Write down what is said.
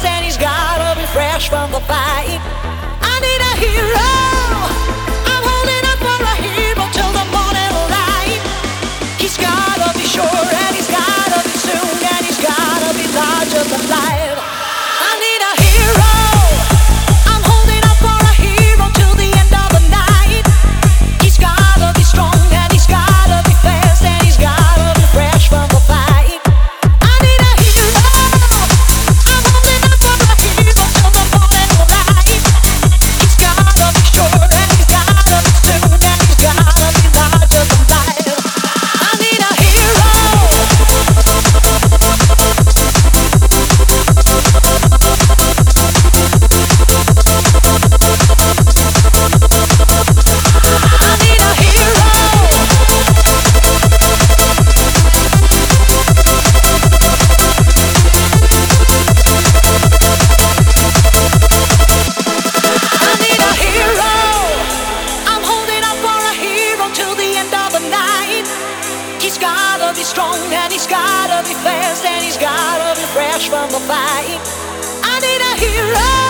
and he's gotta be fresh from the fight. I need a hero. I'm holding up for a hero till the morning light. He's gotta be sure and he's gotta be soon and he's gotta be larger than life. I need a hero. I'm holding up for a hero till the end of the night. He's gotta be strong and he's gotta be fast and he's gotta be fresh from the fight. I need a hero. I'm holding up for a hero till the morning light. He's gotta be sure and he's gotta be soon and he's gotta be larger than life. I need a hero. He's gotta be strong and he's gotta be fast and he's gotta be fresh from the fight. I need a hero.